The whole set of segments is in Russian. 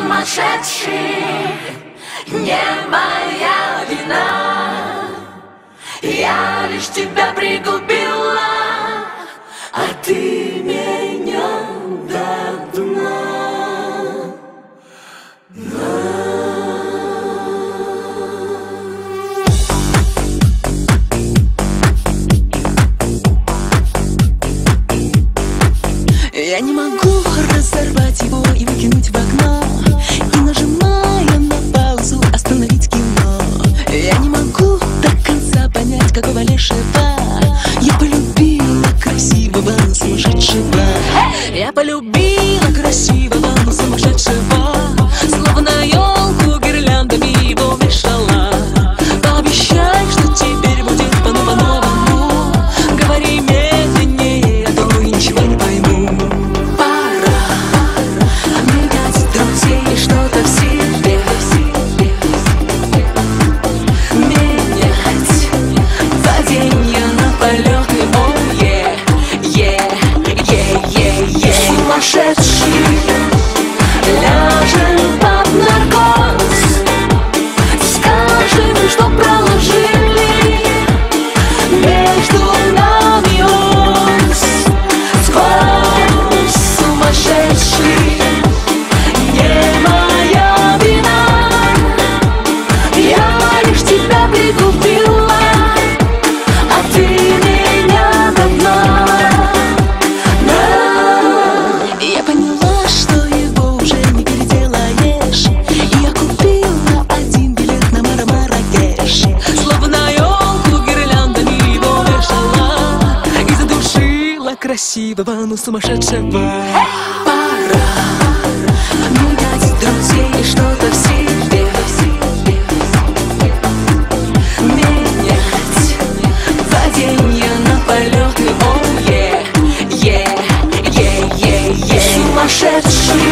сумасшедший, не моя вина. Я лишь тебя пригубила, а ты меня до дна. Я не могу разорвать его и выкинуть в окно, и, нажимая на паузу, остановить кино. Я не могу до конца понять, какого лешего я полюбила красивого, но сумасшедшего. Я полюбила красивого, но сумасшедшего. Словно елку гирляндами его вешала. Пообещай, что теперь будет по-новому. Говори медленнее, а то ничего не пойму. Что-то в себе менять, паденье на полеты. Сумасшедший, ляжем под наркоз, скажем, что проложили между нами ось. Сквозь сумасшедший, не моя вина. Я лишь тебя пригубила, а ты меня до дна. Я поняла, что его уже не переделаешь, и я купила один билет на Маракеш. Словно елку гирляндами его вешала и задушила красивого, но сумасшедшего. Пора менять друзей, что-то в себе менять, паденье на полеты. Сумасшедший,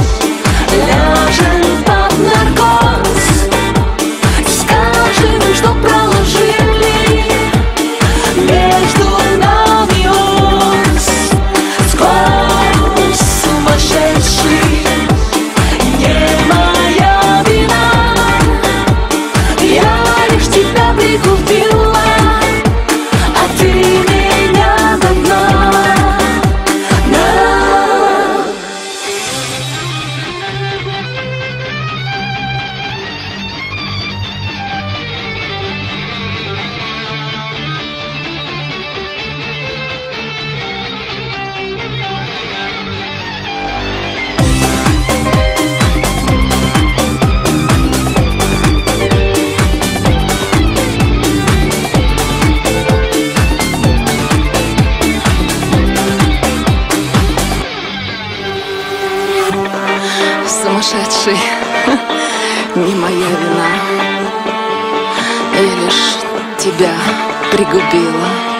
ляжем под наркоз, скажем, что проложили между нами ось. Сквозь сумасшедший, не моя вина. Я лишь тебя пригубила, а ты меня до дна. Сумасшедший, не моя вина. Я лишь тебя пригубила.